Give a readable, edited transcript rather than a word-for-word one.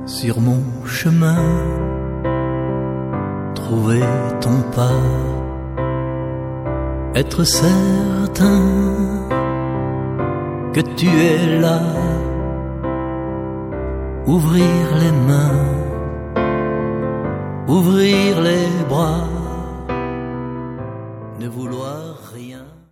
sur mon chemin, trouver ton pas, être certain que tu es là, ouvrir les mains, ouvrir les bras, ne vouloir rien.